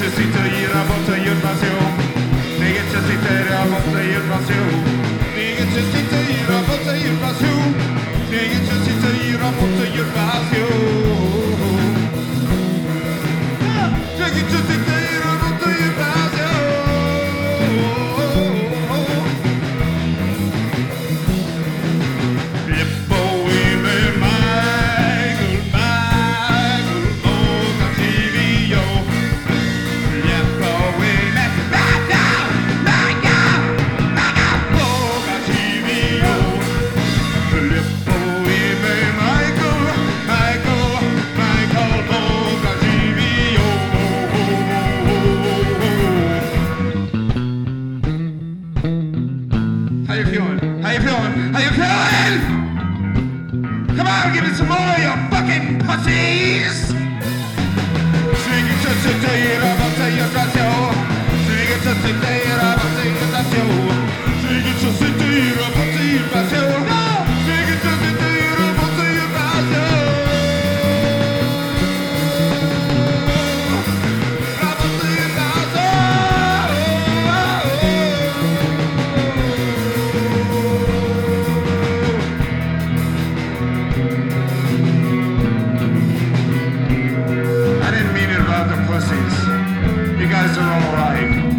sitter borta i en passion. Ligger inte sitter borta i en passion. Ligger inte sitter borta i en passion. Ligger inte sitter borta i en passion. Ligger inte sitter borta i en passion. How you feeling? How you feeling? How you feeling? Come on, give me some more, you fucking pussies! Sing it to today, I'm up to your ratio. Sing it to today, I'm up to your ratio. Sing it to today, I'm up to your ratio. Sing it to today, I'm up to your ratio. I'm up to your ratio. I didn't mean it about the pussies. You guys are all right.